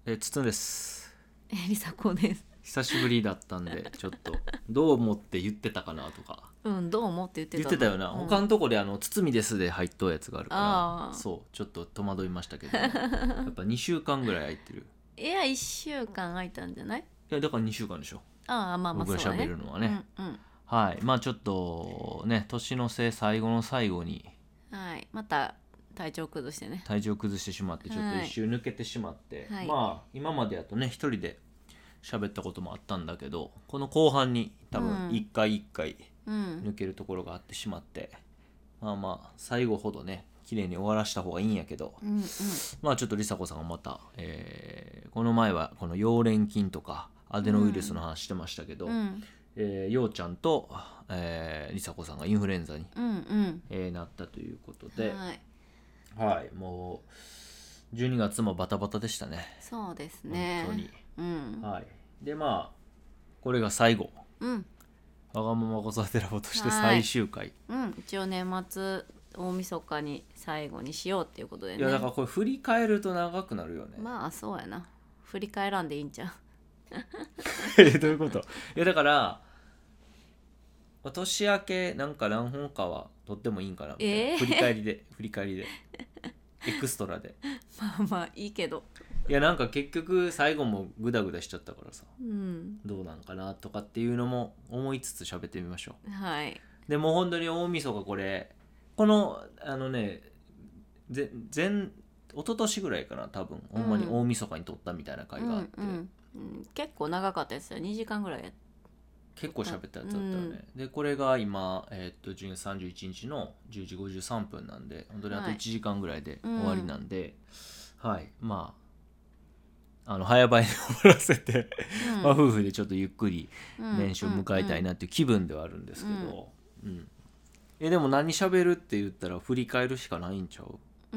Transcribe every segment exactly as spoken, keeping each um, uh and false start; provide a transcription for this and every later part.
えつつんです。 えりさこです。 久しぶりだったんでちょっとどう思って言ってたかなとかうんどう思って言ってたの？ 言ってたよな。 うん、 他のとこであのつつみですで入っとうやつがあるから、 ああそうちょっと戸惑いましたけども、やっぱにしゅうかんぐらい空いてる。 いやいっしゅうかん空いたんじゃない？ いやだからにしゅうかんでしょ、 ああまあまあ僕がそうだね。 喋るのはうね。 んうん。 はい、まあちょっとね年の瀬最後の最後にはいまた体調崩してね。 体調崩してしまってちょっと一はい周抜けてしまって、 はいまあ今までやとね一人で喋ったこともあったんだけど、この後半に多分うん一回一回うん抜けるところがあってしまって、まあまあ最後ほどね綺麗に終わらした方がいいんやけど、 うんうんまあちょっと梨紗子さんがまた、えーこの前はこの溶連菌とかアデノウイルスの話してましたけど、 うんえー、ようちゃんと、えー、梨紗子さんがインフルエンザに、 うんうんえーなったということで、 はいはい、もうじゅうにがつもバタバタでしたね、 そうですね。 本当に。 うんはい、でまあこれが最後、 うんわがまま子育てラボとしてはい最終回。 うん一応年末大晦日に最後にしようっていうことでね。 いやだからこれ振り返ると長くなるよね。 まあそうやな。振り返らんでいいんちゃう？ えどういうこと？いやだから年明けなんか何本かはとってもいいんかなみたいな、 えー振り返りで振り返りでエクストラで。 まあまあいいけど。 いやなんか結局最後もグダグダしちゃったからさ、 うんどうなんかなとかっていうのも思いつつ喋ってみましょはい。 う。でもう本当に大晦日これこのあのねぜ前一昨年ぐらいかな多分、ほんまに大晦日に撮ったみたいな回があって、 うんうんうん、結構長かったですよ。にじかんぐらいやっ結構喋ったやつだったよね、でこれが今、えーっとじゅうがつさんじゅういちにちのじゅうじごじゅうさんぷんなんで、本当にあといちじかんぐらいで終わりなんで、はい、まああの早々に終わらせて、 うんまあ夫婦でちょっとゆっくりうん年始を迎えたいなっていう気分ではあるんですけど、うんえでも何喋るって言ったら振り返るしかないんちゃう？ うん、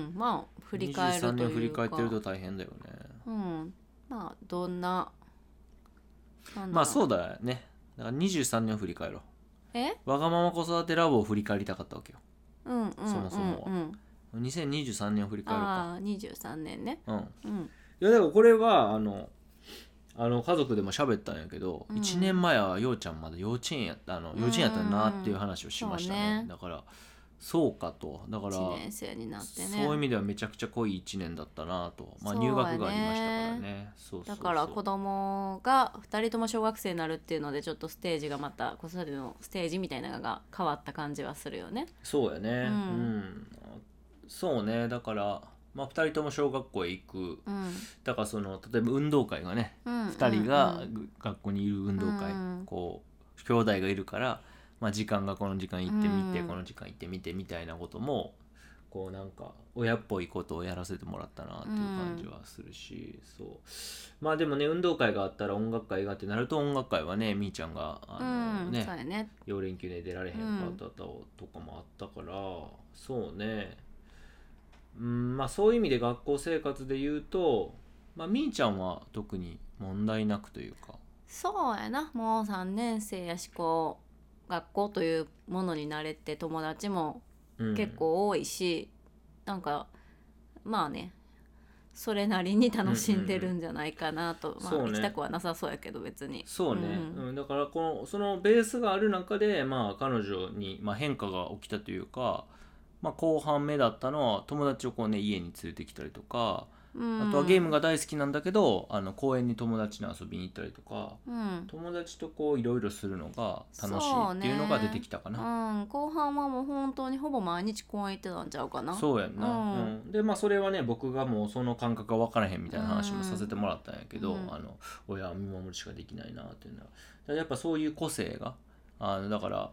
まあ振り返るというかにじゅうさんねん振り返ってると大変だよね。 うんまあどんななんだろうまあそうだよね。だからにじゅうさんねんを振り返ろえう。わがまま子育てラボを振り返りたかったわけよ。 うんうんうんそもそもはうんにせんにじゅうさんねんを振り返ろうか。 ああにじゅうさんねんね。 うん。いうんやだからこれはあのあの家族でも喋ったんやけど、 うんいちねんまえはようちゃんまだ幼稚園やったあの幼稚園やったなっていう話をしましたね。 うんそうねだからそうかと、だからいちねん生になってね。 そういう意味ではめちゃくちゃ濃いいちねんだったなと、まあ、 そうやね入学がありましたからね。そうそうそうだから子供がふたりとも小学生になるっていうのでちょっとステージがまた子育てのステージみたいなのが変わった感じはするよね。 そうやね、 うんうんそうね。だからまあふたりとも小学校へ行く、 うんだからその例えば運動会がね、 うんふたりがうん学校にいる運動会、 うんこう兄弟がいるから、まあ、時間がこの時間行ってみて、 うんこの時間行ってみてみたいなこともこうなんか親っぽいことをやらせてもらったなっていう感じはするし、そうまあでもね運動会があったら音楽会がってなると、音楽会はねみーちゃんがあの、 うんねそうやね。 よ連休で出られへんかったとかもあったから、そうね、うんまあそういう意味で学校生活で言うと、まあ、みーちゃんは特に問題なくというか。 そうやな。もうさんねん生やし、こう学校というものに慣れて友達もうん結構多いし、なんかまあねそれなりに楽しんでるんじゃないかなと、まあそうね行きたくはなさそうやけど別に。 そうね、 うんうんだからこのそのベースがある中で、まあ、彼女に、まあ、変化が起きたというか、まあ、後半目だったのは友達をこう、ね、家に連れてきたりとか、 うんあとはゲームが大好きなんだけどあの公園に友達に遊びに行ったりとか、 うん友達とこういろいろするのが楽しいっていうのが出てきたかな。 うん、後半はもう本当にほぼ毎日公園行ってたんちゃうかな。 そうやんな、 うんうんでまあそれはね僕がもうその感覚が分からへんみたいな話もさせてもらったんやけど、 うんあの親は見守るしかできないなっていうのは、だからやっぱそういう個性があのだから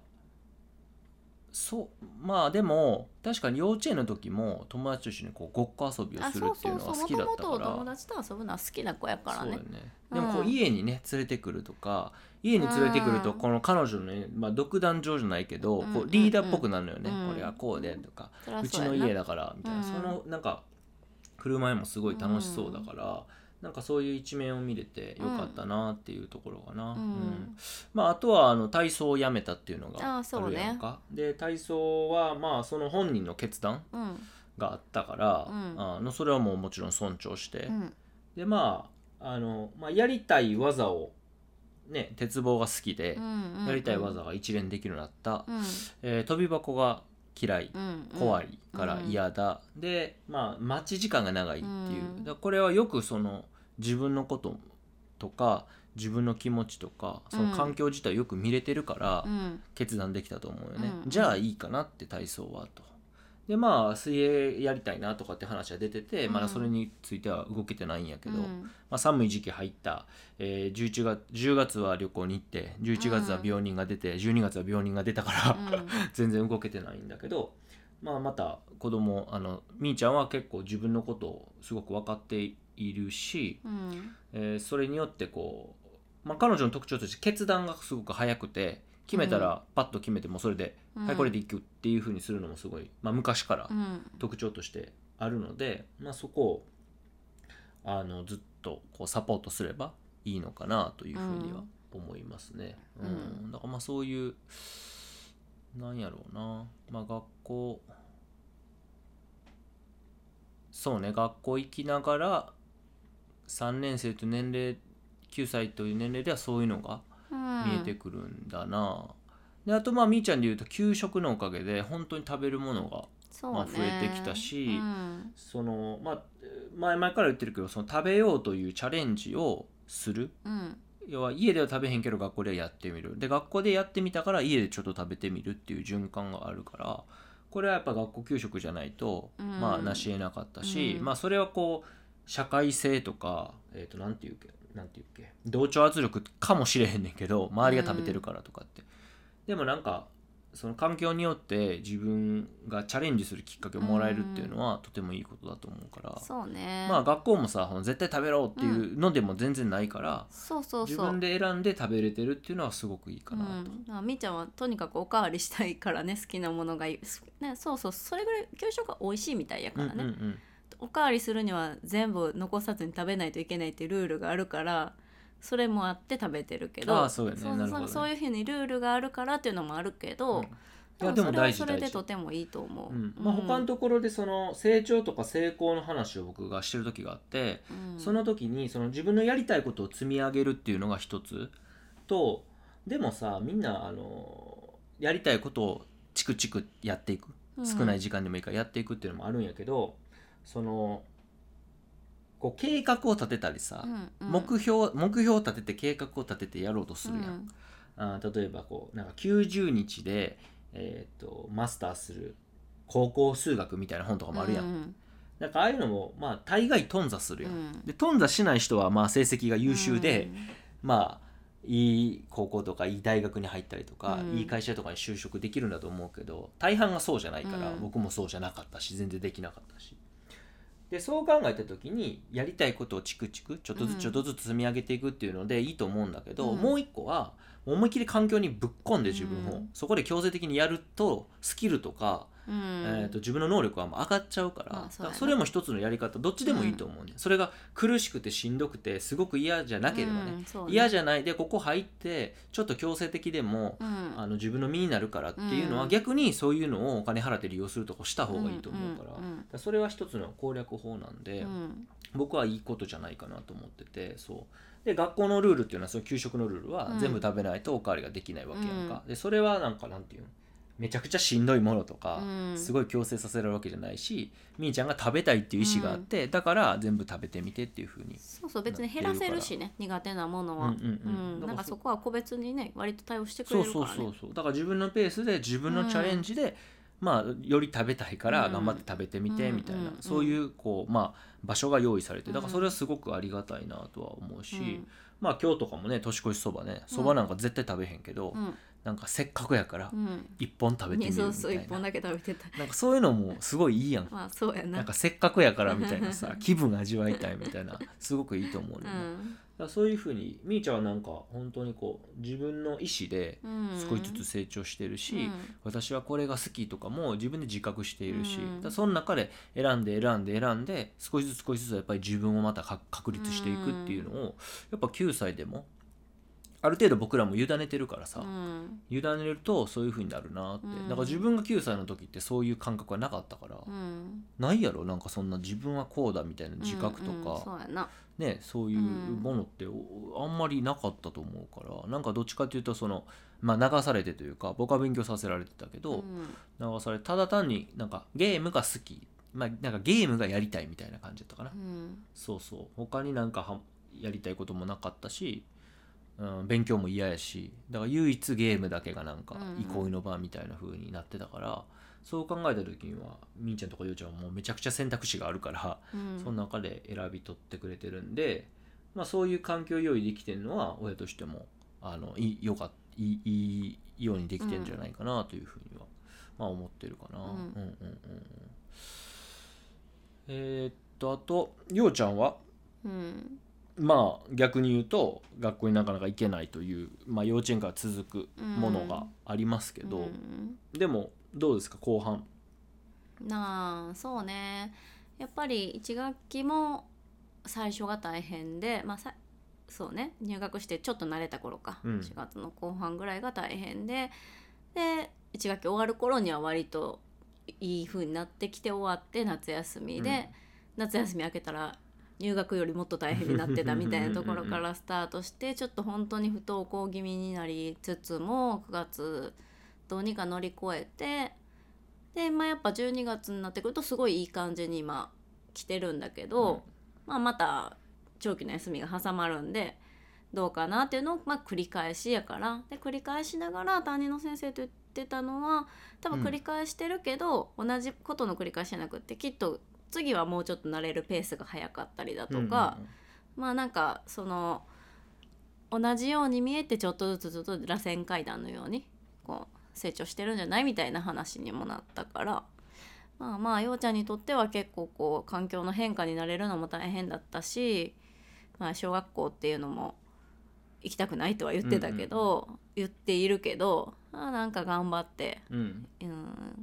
そうまあでも確かに幼稚園の時も友達と一緒にこうごっこ遊びをあ、 するそうっていうのが好そうそう、もきだったかともと友ら。 達と遊ぶのは好きな子やからね。 そうよね。 うんでもこう家にね連れてくるとか、家に連れてくるとうんこの彼女のね、まあ、独壇場じゃないけど、 うんこうリーダーっぽくなるのよね、 うんこれはこうでとか、 そりゃうちそうやなの家だからみたいな、 うんそのなんか振る舞いもすごい楽しそうだから、なんかそういう一面を見れてよかったなっていうところかな、 うんうんまあ、あとはあの体操をやめたっていうのがああそうねるやんか。で体操はまあその本人の決断うんがあったから、 うんあのそれはもうもちろん尊重して、 うんでまああの、まあ、やりたい技をね鉄棒が好きで、 うんうんうん、 やりたい技が一連できるようになった、 うんえー、飛び箱が嫌い、 うんうん、 怖いから嫌だ、うん、でまあ待ち時間が長いっていう、うん、だこれはよくその自分のこととか自分の気持ちとかその環境自体よく見れてるから決断できたと思うよね、うん、じゃあいいかなって体操はと。でまあ水泳やりたいなとかって話は出てて、うん、まだそれについては動けてないんやけど、うん、まあ、寒い時期入った、えー、じゅういちがつじゅうがつは旅行に行ってじゅういちがつは病人が出て、うん、じゅうにがつは病人が出たから、うん、全然動けてないんだけど、まあ、また子供あのみーちゃんは結構自分のことをすごく分かっているし、うん、えー、それによってこう、まあ、彼女の特徴として決断がすごく早くて決めたらパッと決めてもそれで、うん、はいこれでいくっていう風にするのもすごい、まあ、昔から特徴としてあるので、まあ、そこをあのずっとこうサポートすればいいのかなという風には思いますね、うんうん、だからまあそういうなんやろうな、まあ、学校そうね学校行きながらさんねん生と年齢きゅうさいという年齢ではそういうのが見えてくるんだな、うん、であとまあみーちゃんで言うと給食のおかげで本当に食べるものが、まあ、増えてきたし、うん、そのまあ前々から言ってるけどその食べようというチャレンジをする、うん、要は家では食べへんけど学校ではやってみるで学校でやってみたから家でちょっと食べてみるっていう循環があるからこれはやっぱ学校給食じゃないと、うん、まあ成し得なかったし、うん、まあそれはこう社会性とかえっとなんていうけなんていうっけ同調圧力かもしれへんねんけど周りが食べてるからとかって、うん、でもなんかその環境によって自分がチャレンジするきっかけをもらえるっていうのはとてもいいことだと思うから、 そうね、 まあ学校もさ絶対食べろっていうのでも全然ないから、うん、 そうそうそう自分で選んで食べれてるっていうのはすごくいいかなと、 うん、みーちゃんはとにかくおかわりしたいからね好きなものがいい、ね、そうそうそれぐらい給食が美味しいみたいやからね、うんうんうん、おかわりするには全部残さずに食べないといけないっていうルールがあるからそれもあって食べてるけどああそうやね、そうなるほどね、 そういうふうにルールがあるからっていうのもあるけど、うん、いやでも大事それはそれでとてもいいと思う、 うんまあ、他のところでその成長とか成功の話を僕がしてる時があって、うん、その時にその自分のやりたいことを積み上げるっていうのが一つとでもさみんなあのやりたいことをチクチクやっていく、うん、少ない時間でもいいからやっていくっていうのもあるんやけどそのこう計画を立てたりさ、うんうん、目標目標を立てて計画を立ててやろうとするやん、うん、あ例えばこうなんかきゅうじゅうにちで、えー、とマスターする高校数学みたいな本とかもあるやん、うん、だからああいうのもまあ大概頓挫するやん、うん、で頓挫しない人はまあ成績が優秀で、うん、まあいい高校とかいい大学に入ったりとか、うん、いい会社とかに就職できるんだと思うけど大半がそうじゃないから、うん、僕もそうじゃなかったし全然できなかったしでそう考えた時にやりたいことをチクチクちょっとずつちょっとずつ積み上げていくっていうのでいいと思うんだけど、うん、もう一個は思いっきり環境にぶっ込んで自分を、うん、そこで強制的にやるとスキルとか、うんえー、と自分の能力は上がっちゃうから、まあ、そ, だからそれも一つのやり方どっちでもいいと思うね、うん、それが苦しくてしんどくてすごく嫌じゃなければね、うん、ね嫌じゃないでここ入ってちょっと強制的でも、うん、あの自分の身になるからっていうのは、うん、逆にそういうのをお金払って利用するとこした方がいいと思うから、うんうんうん、だからそれは一つの攻略法なんで、うん、僕はいいことじゃないかなと思っててそうで学校のルールっていうのはその給食のルールは全部食べないとおかわりができないわけやんか、うん、でそれはなんかなんていうのめちゃくちゃしんどいものとか、うん、すごい強制させられるわけじゃないしみーちゃんが食べたいっていう意思があって、うん、だから全部食べてみてっていう風にそうそう別に減らせるしね苦手なものは、うんうんうん、なんかそこは個別にね割と対応してくれるからねそうそうそうそうだから自分のペースで自分のチャレンジで、うんまあ、より食べたいから頑張って食べてみてみたいな、うん、そういう、こう、まあ、場所が用意されてだからそれはすごくありがたいなとは思うし、うん、まあ今日とかもね年越しそばねそばなんか絶対食べへんけど、うん、なんかせっかくやから一本食べてみるみたいな、 そうそう一本だけ食べてたなんかそういうのもすごいいいやん、 まあそうやな、 なんかせっかくやからみたいなさ気分味わいたいみたいなすごくいいと思うね、うんだからそういう風にみーちゃんはなんか本当にこう自分の意思で少しずつ成長してるし、うん、私はこれが好きとかも自分で自覚しているし、うん、だからその中で選んで選んで選んで少しずつ少しずつやっぱり自分をまた確立していくっていうのをやっぱきゅうさいでもある程度僕らも委ねてるからさ、 うん、 委ねるとそういう風になるなって、 うん、 だから自分がきゅうさいの時ってそういう感覚はなかったから、 うん、 ないやろなんかそんな自分はこうだみたいな自覚とか、 うんうん、そうやな、 ね、そういうものってあんまりなかったと思うから、なんかどっちかっていうとその、まあ、流されてというか僕は勉強させられてたけど、 うん、 流されただ単になんかゲームが好き、まあ、なんかゲームがやりたいみたいな感じだったかな、 うん、 そうそう他になんかはやりたいこともなかったし、うん、勉強も嫌やし、だから唯一ゲームだけがなんか憩いの場みたいな風になってたから、うんうん、そう考えた時にはみーちゃんとかゆうちゃんはもうめちゃくちゃ選択肢があるから、うん、その中で選び取ってくれてるんで、まあ、そういう環境用意できてるのは親としてもあのいよかいいいいようにできてるんじゃないかなというふうには、まあ、思ってるかな、うんうんうんうん、えー、っとあとようちゃんは、うん、まあ逆に言うと学校になかなか行けないという、まあ、幼稚園から続くものがありますけど、うん、でもどうですか後半。 なあそうね、やっぱりいち学期も最初が大変で、まあさそうね入学してちょっと慣れた頃か、うん、しがつの後半ぐらいが大変で、でいち学期終わる頃には割といい風になってきて終わって夏休みで、うん、夏休み明けたら入学よりもっと大変になってたみたいなところからスタートしてちょっと本当に不登校気味になりつつもくがつどうにか乗り越えて、で、まあ、やっぱじゅうにがつになってくるとすごいいい感じに今来てるんだけど、うんまあ、また長期の休みが挟まるんでどうかなっていうのをまあ繰り返しやから、で繰り返しながら担任の先生と言ってたのは多分繰り返してるけど、うん、同じことの繰り返しじゃなくってきっと次はもうちょっと慣れるペースが早かったりだとか、うんうんうん、まあなんかその同じように見えてちょっとずつずっと螺旋階段のようにこう成長してるんじゃないみたいな話にもなったから、まあまあようちゃんにとっては結構こう環境の変化になれるのも大変だったし、まあ、小学校っていうのも行きたくないとは言ってたけど、うんうん、言っているけど、あなんか頑張って、うんうん、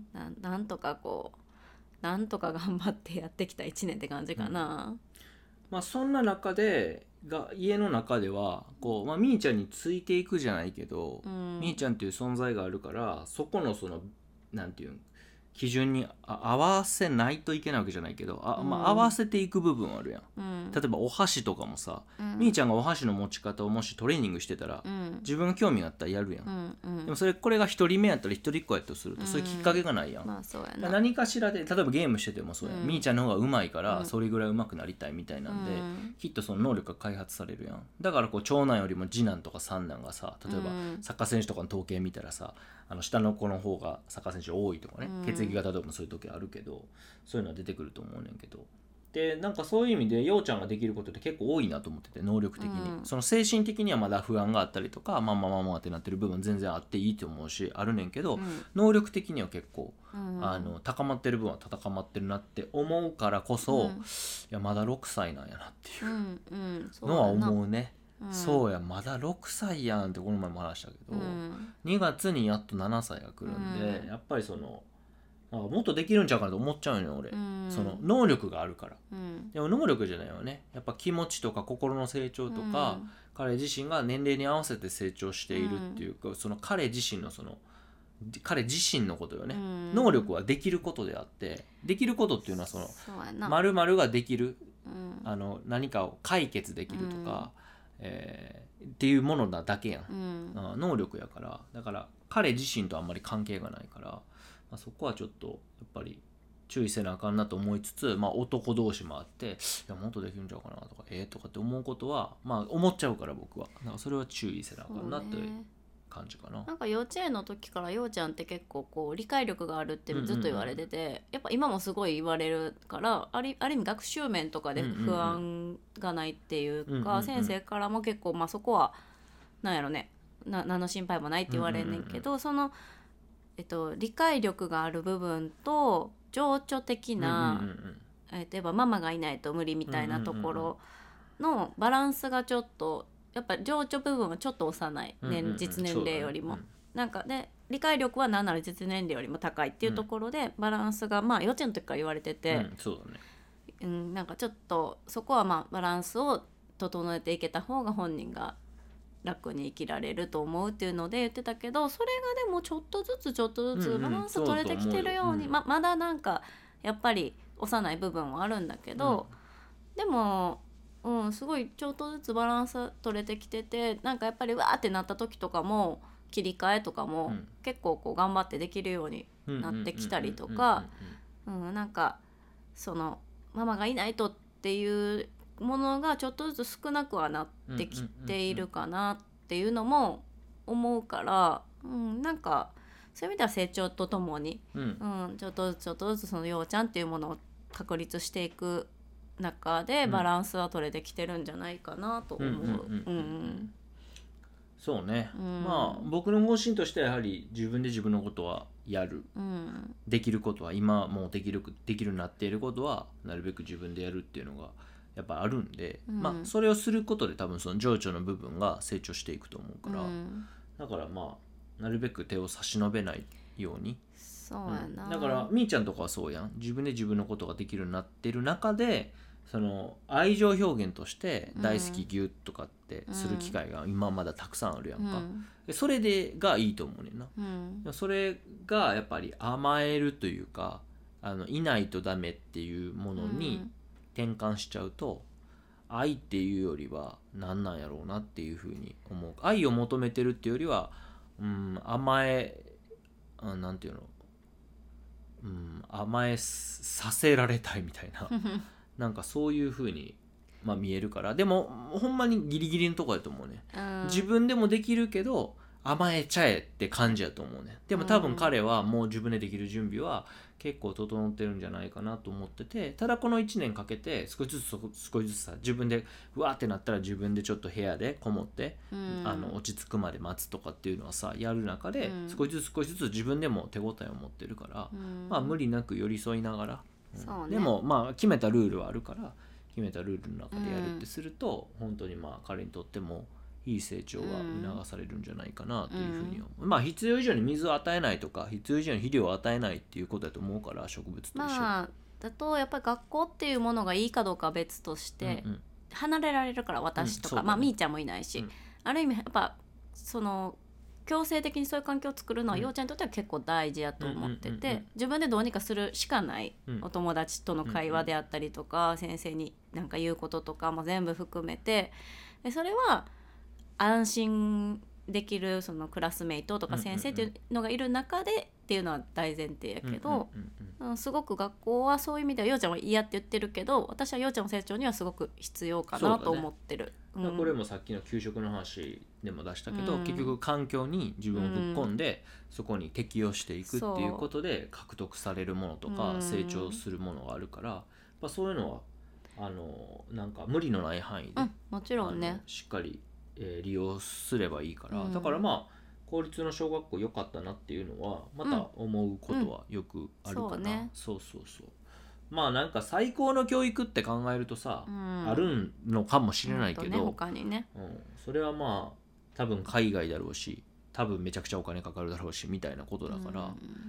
な, なんとかこうなんとか頑張ってやってきたいちねんって感じかな、うんまあ、そんな中でが家の中ではこう、まあ、みーちゃんについていくじゃないけど、うん、みーちゃんっていう存在があるからそこのそのなんていう基準に合わせないといけないわけじゃないけどあ、まあ、合わせていく部分あるやん、うん、例えばお箸とかもさ、うん、みーちゃんがお箸の持ち方をもしトレーニングしてたら、うん、自分が興味があったらやるやん、うんうん、でもそれこれが一人目やったり一人っ子やとすると、うん、そういうきっかけがないやん、まあ、そうやな何かしらで例えばゲームしててもそうやん、うん、みーちゃんの方が上手いからそれぐらい上手くなりたいみたいなんで、うん、きっとその能力が開発されるやん。だからこう長男よりも次男とか三男がさ例えばサッカー選手とかの統計見たらさあの下の子の方がサッカー選手多いとかね、うん、血液型とかもそういう時あるけどそういうのは出てくると思うねんけど、でなんかそういう意味でようちゃんができることって結構多いなと思ってて能力的に、うん、その精神的にはまだ不安があったりとかまあまあまあまあってなってる部分全然あっていいと思うしあるねんけど、うん、能力的には結構、うん、あの高まってる部分は高まってるなって思うからこそ、うん、いやまだろくさいなんやなっていうのは思うね、うん、そうやまだろくさいやんってこの前も話したけど、うん、にがつにやっとななさいが来るんで、うん、やっぱりそのなんかもっとできるんちゃうかなと思っちゃうのよ俺、うん、その能力があるから、うん、でも能力じゃないよねやっぱ気持ちとか心の成長とか、うん、彼自身が年齢に合わせて成長しているっていうか、うん、その彼自身のその彼自身のことよね、うん、能力はできることであってできることっていうのはその〇〇ができる、うん、あの何かを解決できるとか、うんえー、っていうものなだけやん、うん、能力やからだから彼自身とあんまり関係がないから、まあ、そこはちょっとやっぱり注意せなあかんなと思いつつ、まあ、男同士もあっていやもっとできるんちゃうかなとかえー、とかって思うことは、まあ、思っちゃうから僕はなんかそれは注意せなあかんなって感じかな。 なんか幼稚園の時からようちゃんって結構こう理解力があるってずっと言われてて、うんうんうん、やっぱ今もすごい言われるからある、ある意味学習面とかで不安がないっていうか、うんうんうん、先生からも結構、まあ、そこはなんやろねな何の心配もないって言われんねんけど、うんうんうん、その、えっと、理解力がある部分と情緒的な、うんうんうんえ例えばママがいないと無理みたいなところのバランスがちょっとやっぱ情緒部分はちょっと幼い、ねうんうんうん、実年齢よりも、ねうん、なんかで理解力は何なら実年齢よりも高いっていうところで、うん、バランスがまあ幼稚園の時から言われてて、 うんそうだねうん、なんかちょっとそこはまあバランスを整えていけた方が本人が楽に生きられると思うっていうので言ってたけど、それがでもちょっとずつちょっとずつバランス取れてきてるように、 うんうん、 ま, まだなんかやっぱり幼い部分はあるんだけど、うん、でも、うん、すごいちょっとずつバランス取れてきてて、なんかやっぱりわーってなった時とかも切り替えとかも結構こう頑張ってできるようになってきたりとか、なんかそのママがいないとっていうものがちょっとずつ少なくはなってきているかなっていうのも思うから、うん、なんかそういう意味では成長とともに、うんうん、ちょっとずつちょっとずつそのようちゃんっていうものを確立していく中でバランスは取れてきてるんじゃないかなと思う。 そうね、うん、まあ僕の方針としてはやはり自分で自分のことはやる、うん、できることは今もうできるできるようになっていることはなるべく自分でやるっていうのがやっぱあるんで、うん、まあそれをすることで多分その情緒の部分が成長していくと思うから、うん、だからまあなるべく手を差し伸べないように。 そうやな、 うん、だからみーちゃんとかはそうやん、自分で自分のことができるようになってる中でその愛情表現として大好きギュッとかってする機会が今まだたくさんあるやんか、うん、でそれでがいいと思うねんな、うん、それがやっぱり甘えるというかあのいないとダメっていうものに転換しちゃうと、うん、愛っていうよりは何なんやろうなっていうふうに思う。愛を求めてるっていうよりは、うん、甘えなんていうの、うん、甘えさせられたいみたいななんかそういう風に、まあ、見えるから、でもほんまにギリギリのとこやと思うね、うん、自分でもできるけど甘えちゃえって感じやと思うね。でも多分彼はもう自分でできる準備は結構整ってるんじゃないかなと思ってて、ただこのいちねんかけて少しずつ少しずつさ自分でうわーってなったら自分でちょっと部屋でこもって、うん、あの落ち着くまで待つとかっていうのはさやる中で、うん、少しずつ少しずつ自分でも手応えを持ってるから、うん、まあ無理なく寄り添いながら、うんね、でもまあ決めたルールはあるから決めたルールの中でやるってすると、うん、本当にまあ彼にとってもいい成長が促されるんじゃないかなというふうに思う、うん、まあ必要以上に水を与えないとか必要以上に肥料を与えないっていうことだと思うから、植物と一緒、 まあ、だとやっぱり学校っていうものがいいかどうかは別として、うんうん、離れられるから私とか、うんね、まあみーちゃんもいないし、うん、ある意味やっぱその強制的にそういう環境を作るのは、うん、幼稚園にとっては結構大事やと思ってて、うんうんうんうん、自分でどうにかするしかない、うん、お友達との会話であったりとか、うんうん、先生に何か言うこととかも全部含めて、でそれは安心できるそのクラスメイトとか先生っていうのがいる中でっていうのは大前提やけど、すごく学校はそういう意味ではようちゃんは嫌って言ってるけど、私はようちゃんの成長にはすごく必要かなと思ってる、 ね、うん、これもさっきの給食の話でも出したけど、うん、結局環境に自分をぶっ込んで、うん、そこに適応していくっていうことで獲得されるものとか、うん、成長するものがあるから、まあ、そういうのはあのなんか無理のない範囲で、 うん、もちろんねしっかりえー、利用すればいいから、うん、だからまあ公立の小学校良かったなっていうのはまた思うことはよくあるかな、うんうん、そうね、そうそうそう、まあなんか最高の教育って考えるとさ、うん、あるのかもしれないけど、 ね、他にね、 うん、それはまあ多分海外だろうし多分めちゃくちゃお金かかるだろうしみたいなことだから、うん、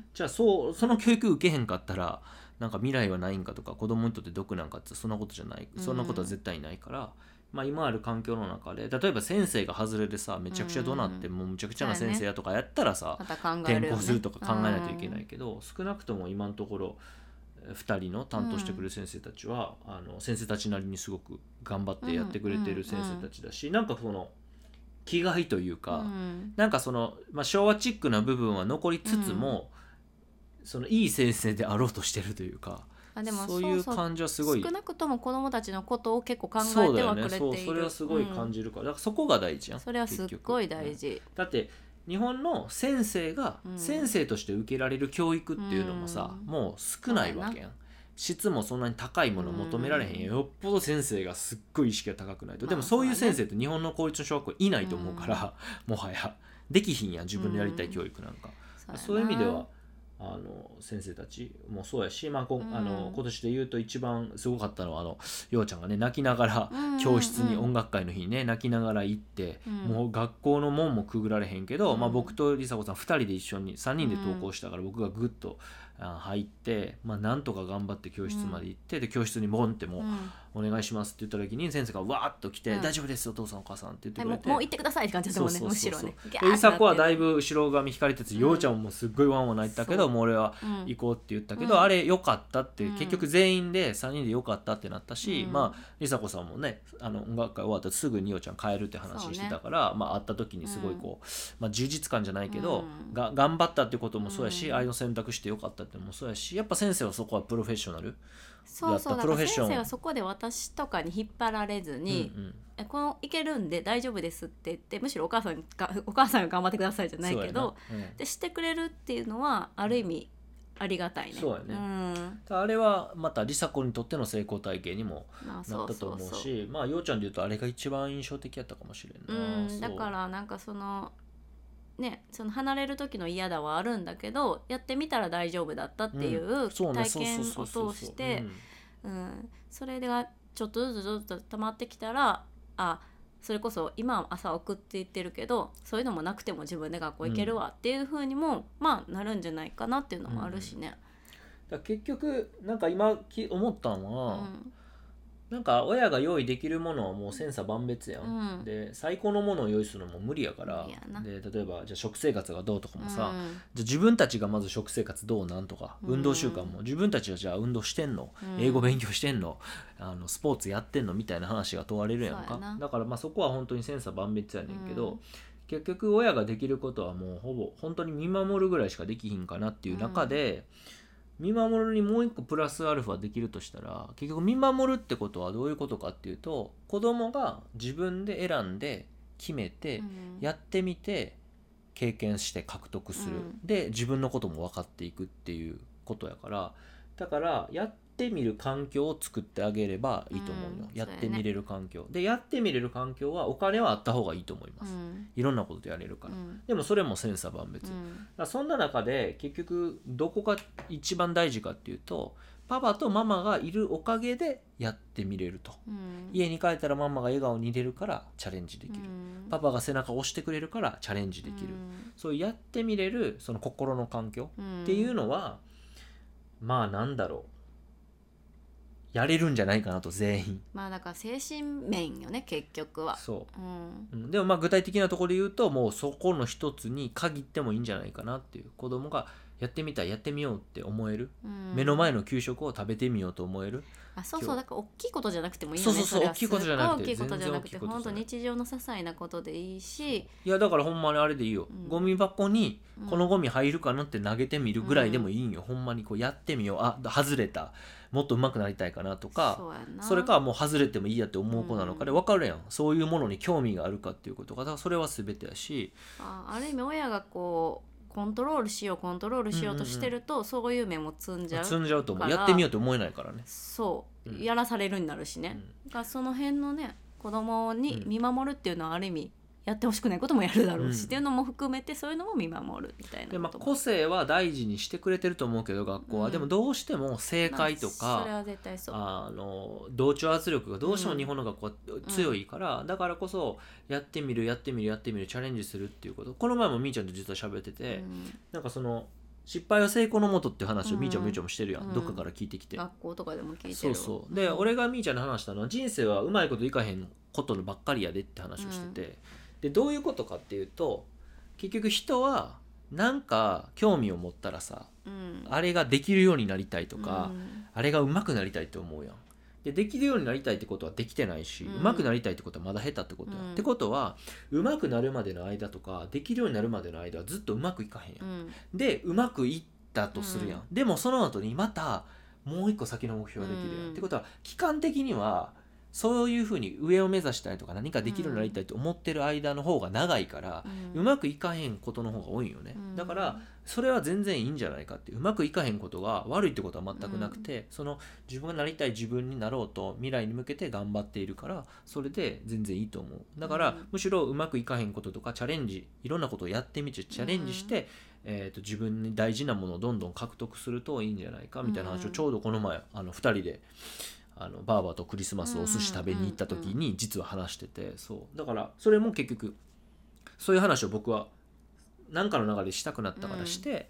じゃあそうその教育受けへんかったらなんか未来はないんかとか子供にとって毒なんかってそんなことじゃない、そんなことは絶対ないから、まあ、今ある環境の中で例えば先生が外れでさめちゃくちゃ怒鳴って、うん、もうむちゃくちゃな先生やとかやったらさ、 また考えるよね、 転校するとか考えないといけないけど、うん、少なくとも今のところふたりの担当してくれる先生たちは、うん、あの先生たちなりにすごく頑張ってやってくれてる先生たちだし、うんうんうん、なんかその気概というか、うん、なんかその、まあ、昭和チックな部分は残りつつも、うん、そのいい先生であろうとしてるというか、 あでもそういう感じはすごい少なくとも子どもたちのことを結構考えてはくれている。 そうだよね、そうそれはすごい感じるから、うん、だからそこが大事やん。 それはすっごい大事、 うん、だって日本の先生が先生として受けられる教育っていうのもさ、うん、もう少ないわけやん。質もそんなに高いもの求められへんやん、よっぽど先生がすっごい意識が高くないと、でもそういう先生って日本の公立の小学校いないと思うから、うん、もはやできひんやん自分でやりたい教育なんか、うん、そういう意味ではあの先生たちもそうやし、まあこあの今年で言うと一番すごかったのはあのようちゃんがね泣きながら教室に音楽会の日にね泣きながら行って、うん、もう学校の門もくぐられへんけど、うん、まあ、僕と梨紗子さんふたりで一緒にさんにんで登校したから僕がグッと入って、まあ、なんとか頑張って教室まで行って、うん、で教室にボンってもう、うん、お願いしますって言った時に先生がわーっと来て、うん、大丈夫ですお父さんお母さんって言ってくれて、 もう、もう行ってくださいって感じだったもんね。むしろね梨紗子はだいぶ後ろ髪引かれてて、ようちゃんもすっごいワンワン泣いてたけど、もう俺は行こうって言ったけど、うん、あれ良かったって、うん、結局全員でさんにんで良かったってなったし、うん、まあ梨紗子さんもねあの音楽会終わったらすぐによちゃん帰るって話してたから、ね、まあ、会った時にすごいこう、まあ、充実感じゃないけど、うん、が頑張ったってこともそうやし、うん、愛の選択して良かったってもそうやし、やっぱ先生はそこはプロフェッショナルそうそう、だから先生はそこで私とかに引っ張られずに、うんうん、えこのいけるんで大丈夫ですって言って、むしろお母さんがお母さんが頑張ってくださいじゃないけど、うん、でしてくれるっていうのはある意味ありがたいね。 そうやね、うん、あれはまた梨紗子にとっての成功体験にもなったと思うし、そうそうそう、まあようちゃんで言うとあれが一番印象的やったかもしれんな、 うん、だからなんかそのね、その離れる時の嫌だはあるんだけど、やってみたら大丈夫だったっていう体験を通してそれがちょっとずつちょっと溜まってきたら、あそれこそ今朝送っていってるけどそういうのもなくても自分で学校行けるわっていう風にも、うん、まあなるんじゃないかなっていうのもあるしね、 うん、だ結局なんか今思ったのは、うんなんか親が用意できるものはもう千差万別やん、うん、で最高のものを用意するのも無理やからで、例えばじゃあ食生活がどうとかもさ、うん、じゃあ自分たちがまず食生活どうなんとか、うん、運動習慣も自分たちはじゃあ運動してんの、うん、英語勉強してんの、あのスポーツやってんのみたいな話が問われるやんか。やだからまあそこは本当に千差万別やねんけど、うん、結局親ができることはもうほぼ本当に見守るぐらいしかできひんかなっていう中で、うん見守るにもう一個プラスアルファできるとしたら、結局見守るってことはどういうことかっていうと、子供が自分で選んで決めて、うん、やってみて経験して獲得する、うん、で自分のことも分かっていくっていうことやから、だからやってみる環境を作ってあげればいいと思うよ、うん、やってみれる環境、でやってみれる環境はお金はあった方がいいと思います、うん、いろんなことやれるから、うん、でもそれも千差万別、うん、だからそんな中で結局どこが一番大事かっていうと、パパとママがいるおかげでやってみれると、うん、家に帰ったらママが笑顔に入れるからチャレンジできる、うん、パパが背中を押してくれるからチャレンジできる、うん、そういうやってみれるその心の環境っていうのは、うん、まあなんだろうやれるんじゃないかなと全員。 まあだから精神面よね結局は。 そう、うん、でもまあ具体的なところで言うともうそこの一つに限ってもいいんじゃないかなっていう、子供がやってみたいやってみようって思える、うん、目の前の給食を食べてみようと思える。 あそうそう、だから大きいことじゃなくてもいいよね。 そうそうそう、大きいことじゃなくて大きいことじゃなくて本当日常の些細なことでいいし、 いやだからほんまにあれでいいよ、うん、ゴミ箱にこのゴミ入るかなって投げてみるぐらいでもいいんよ、うん、ほんまにこうやってみよう、あ外れたもっと上手くなりたいかなとか、 そうやな、それかもう外れてもいいやって思う子なのかで分かるやん、うん、そういうものに興味があるかっていうことが、だからそれは全てやし、 あ, ある意味親がこうコントロールしようコントロールしようとしてると、うんうんうん、そういう面も積んじゃう積んじゃうと思う、やってみようと思えないからね。 そう、うん、やらされるになるしね、うん、だからその辺のね子供に見守るっていうのはある意味やってほしくないこともやるだろうし、うん、っていうのも含めてそういうのも見守るみたいなこと。 で、まあ、個性は大事にしてくれてると思うけど学校は、うん、でもどうしても正解とか、 まあ、それは絶対そう、 あの同調圧力がどうしても日本の学校は強いから、うん、だからこそやってみるやってみるやってみるチャレンジするっていうこと、この前もみーちゃんと実は喋ってて、うん、なんかその失敗は成功のもとっていう話をみーちゃんもみーちゃんもしてるやん、うん、どっかから聞いてきて、 学校とかでも聞いてる。 そうそうで、うん、俺がみーちゃんに話したのは人生はうまいこといかへんことばっかりやでって話をしてて、うん、でどういうことかっていうと、結局人はなんか興味を持ったらさ、うん、あれができるようになりたいとか、うん、あれが上手くなりたいって思うやん。でできるようになりたいってことはできてないし、うん、上手くなりたいってことはまだ下手ってことや、うん、ってことは上手くなるまでの間とかできるようになるまでの間はずっとうまくいかへんやん、うん、でうまくいったとするやん、うん、でもその後にまたもう一個先の目標ができるやん、うん、ってことは期間的にはそういうふうに上を目指したいとか何かできるようになりたいと思ってる間の方が長いから、うん、うまくいかへんことの方が多いよね、うん、だからそれは全然いいんじゃないかって、うまくいかへんことが悪いってことは全くなくて、うん、その自分がなりたい自分になろうと未来に向けて頑張っているからそれで全然いいと思う。だから、うん、むしろうまくいかへんこととかチャレンジいろんなことをやってみてチャレンジして、うんえー、と自分に大事なものをどんどん獲得するといいんじゃないかみたいな話をちょうどこの前あのふたりであのバーバーとクリスマスお寿司食べに行った時に実は話してて、そうだからそれも結局そういう話を僕は何かの流れでしたくなったからして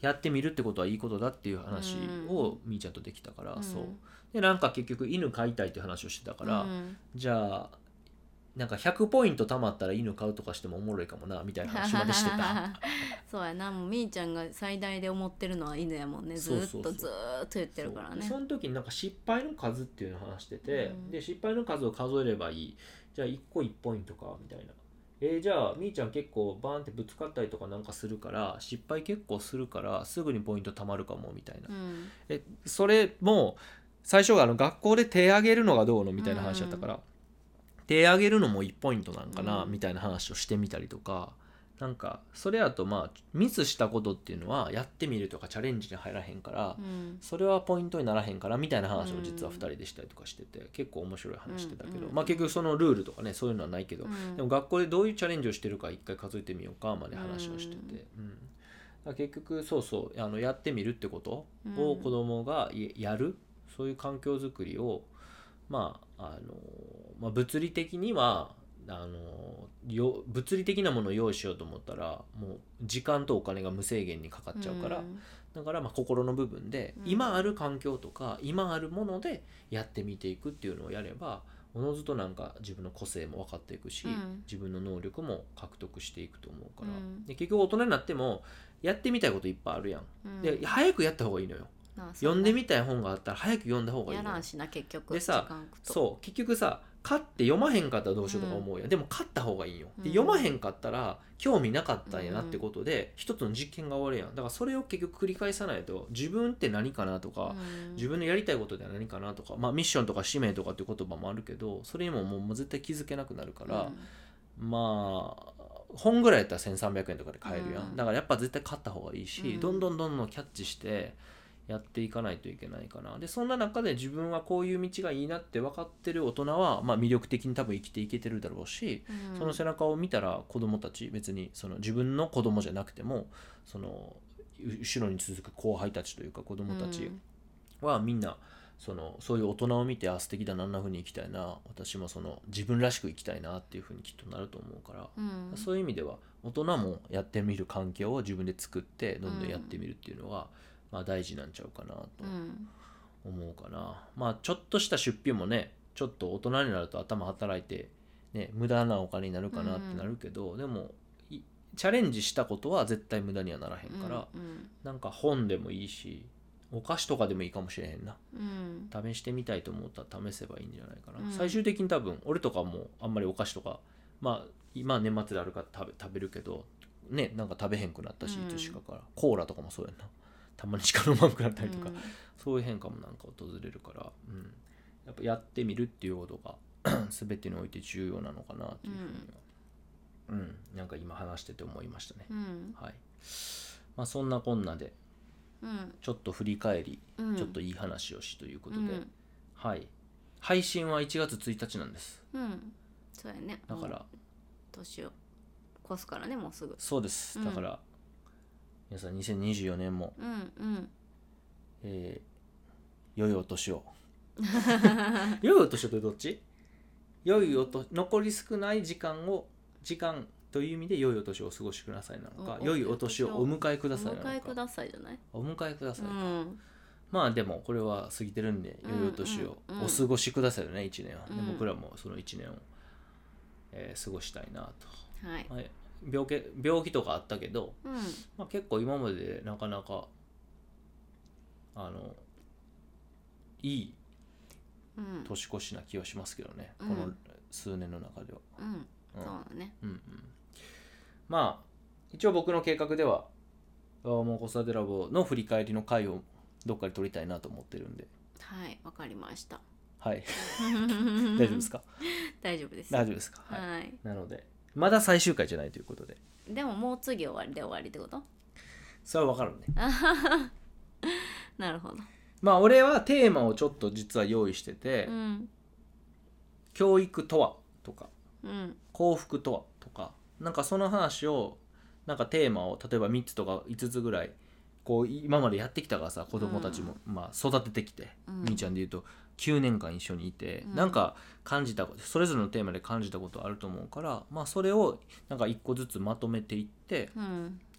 やってみるってことはいいことだっていう話をみーちゃんとできたから、 うん、 そうでなんか結局犬飼いたいっていう話をしてたから、 うん、 じゃあなんかひゃくポイント貯まったら犬飼うとかしてもおもろいかもなみたいな話までしてたそうやな、もうみーちゃんが最大で思ってるのは犬やもんね。ずーっとずーっと言ってるからね。 そ, その時になんか失敗の数っていうのを話してて、うん、で失敗の数を数えればいい、じゃあいっこいちポイントかみたいな、えー、じゃあみーちゃん結構バーンってぶつかったりとかなんかするから失敗結構するからすぐにポイント貯まるかもみたいな、うん、えそれも最初はあの学校で手挙げるのがどうのみたいな話だったから、うん、手挙げるのもいちポイントなんかな、うん、みたいな話をしてみたりとか、なんかそれやとまあミスしたことっていうのはやってみるとかチャレンジに入らへんから、うん、それはポイントにならへんからみたいな話を実はふたりでしたりとかしてて、うん、結構面白い話してたけど、うん、まあ結局そのルールとかねそういうのはないけど、うん、でも学校でどういうチャレンジをしてるか一回数えてみようかまで話をしてて、うんうん、だ結局そうそうあのやってみるってことを子供がやる、そういう環境づくりをまああの、まあ、物理的にはあのよ物理的なものを用意しようと思ったらもう時間とお金が無制限にかかっちゃうから、うん、だからまあ心の部分で、うん、今ある環境とか今あるものでやってみていくっていうのをやればおのずとなんか自分の個性も分かっていくし、うん、自分の能力も獲得していくと思うから、うん、で結局大人になってもやってみたいこといっぱいあるやん、うん、で早くやった方がいいのよ。ああね、読んでみたい本があったら早く読んだ方がいいのよ。 やらんしな結局でさそう結局さ買って読まへんかったらどうしようとか思うや、うん、でも買った方がいいよ、で読まへんかったら興味なかったんやなってことで、うん、一つの実験が終わるやん。だからそれを結局繰り返さないと自分って何かなとか、うん、自分のやりたいことって何かなとか、まあミッションとか使命とかっていう言葉もあるけどそれにももう絶対気づけなくなるから、うん、まあ本ぐらいやったらせんさんびゃくえんとかで買えるやん、うん、だからやっぱ絶対買った方がいいし、うん、どんどんどんどんキャッチしてやっていかないといけないかな。でそんな中で自分はこういう道がいいなって分かってる大人は、まあ、魅力的に多分生きていけてるだろうし、うん、その背中を見たら子供たち別にその自分の子供じゃなくてもその後ろに続く後輩たちというか子供たちはみんなそのそういう大人を見てあ素敵だなあんな風に生きたいな私もその自分らしく生きたいなっていう風にきっとなると思うから、うん、そういう意味では大人もやってみる環境を自分で作ってどんどんやってみるっていうのは、うんまあ、大事なんちゃうかなと思うかな、うん、まあちょっとした出費もねちょっと大人になると頭働いて、ね、無駄なお金になるかなってなるけど、うん、でもチャレンジしたことは絶対無駄にはならへんから、うんうん、なんか本でもいいしお菓子とかでもいいかもしれへんな、うん、試してみたいと思ったら試せばいいんじゃないかな、うん、最終的に多分俺とかもあんまりお菓子とかまあ今年末であるから食べ、食べるけどねなんか食べへんくなったし、いつしかからコーラとかもそうやんなたまにしか飲まなくなったりとか、うん、そういう変化もなんか訪れるから、うん、やっぱやってみるっていうことが全てにおいて重要なのかなというふうには、うんうん、なんか今話してて思いましたね、うんはいまあ、そんなこんなで、うん、ちょっと振り返り、うん、ちょっといい話をしということで、うんはい、配信はいちがつついたちなんです、 うん、そうやねだから年を越すからねもうすぐそうです、うん、だから皆さんにせんにじゅうよねんも、うんうんえー、良いお年を良いお年をってどっち良いおと残り少ない時間を時間という意味で良いお年をお過ごしくださいなのか良いお年をお迎えくださいなのかお迎えくださいじゃないお迎えくださいか、うん、まあでもこれは過ぎてるんで良いお年をお過ごしくださいよね、うん、いちねんは、うん、で僕らもそのいちねんを、えー、過ごしたいなと、はいはい病気、病気とかあったけど、うんまあ、結構今まででなかなかあのいい年越しな気はしますけどね、うん、この数年の中では、 うんうん、そうだね、うんうん、 まあ一応僕の計画ではもう子育てラボの振り返りの回をどっかで撮りたいなと思ってるんではいわかりましたはい大丈夫ですか大丈夫です大丈夫ですか、はい、 はい、 なのでまだ最終回じゃないということででももう次終わりで終わりってことそれは分かるねなるほどまあ俺はテーマをちょっと実は用意してて、うん、教育とはとか、うん、幸福とはとかなんかその話をなんかテーマを例えばみっつとかいつつぐらいこう今までやってきたからさ子供たちも、うんまあ、育ててきて、うん、みーちゃんで言うときゅうねんかん一緒にいて、うん、なんか感じたことそれぞれのテーマで感じたことあると思うから、まあ、それをなんか一個ずつまとめていって、うん、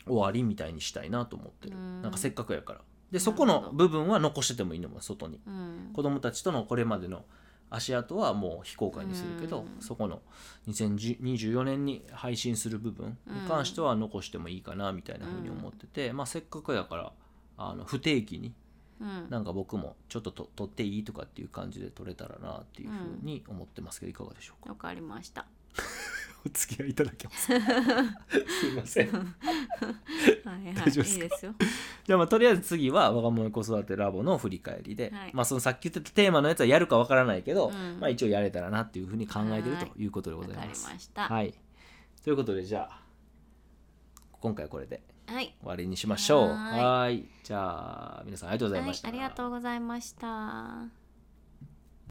終わりみたいにしたいなと思ってる。 うんなんかせっかくやから。でなるほどそこの部分は残しててもいいのも外に。 うん子供たちとのこれまでの足跡はもう非公開にするけど、 うんそこのにせんにじゅうよねんに配信する部分に関しては残してもいいかなみたいなふうに思ってて、まあせっかくやからあの不定期にうんなんか僕もちょっとと撮っていいとかっていう感じで撮れたらなっていうふうに思ってますけど、いかがでしょうか。 わかりましたお付き合いいただけますかすいませんはいはい大丈夫ですかいいですよじゃあまあとりあえず次は若者子育てラボの振り返りで、 はいまあそのさっき言ってたテーマのやつはやるかわからないけど、 うんまあ一応やれたらなっていうふうに考えてるということでごわかりざいます。 ましたはい。ということでじゃあ今回はこれではい終わりにしましょう。 はーいはーい。じゃあ皆さんありがとうございました。 はい、ありがとうございました。